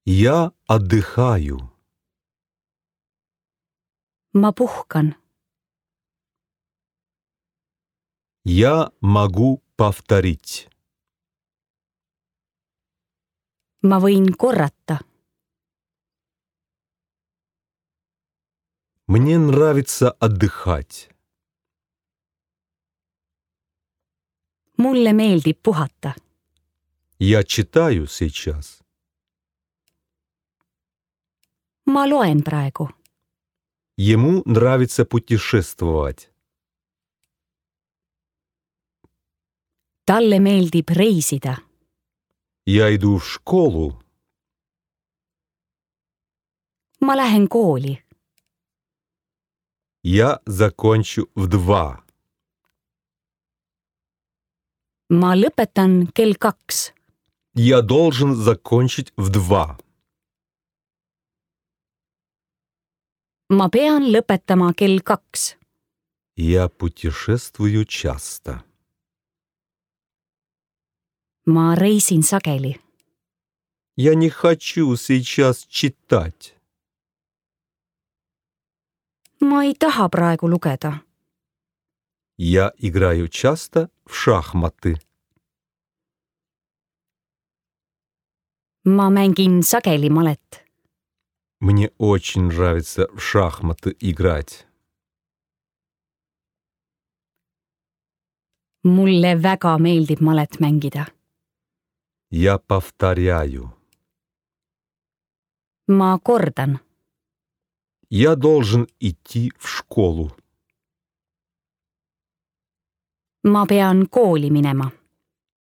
Я отдыхаю. Ma puhkan. Я могу повторить. Ma võin korrata. Мне нравится отдыхать. Mulle meeldib puhata. Я читаю сейчас. Ma loen praegu. Ему нравится путешествовать. Talle meeldib reisida. Я иду в школу. Ma lähen kooli. Я закончу в 2. Ma lõpetan kell 2. Я должен закончить в 2. Ma pean lõpetama kell 2. Я путешествую часто. Ma reisin sageli. Я не хочу сейчас читать. Ma ei taha praegu lugeda. Я играю часто в шахматы. Ma mängin sageli malet. Мне очень нравится в шахматы играть. Mulle väga meeldib malet mängida. Я повторяю. Ma kordan. Я должен идти в школу. Ma pean kooli minema.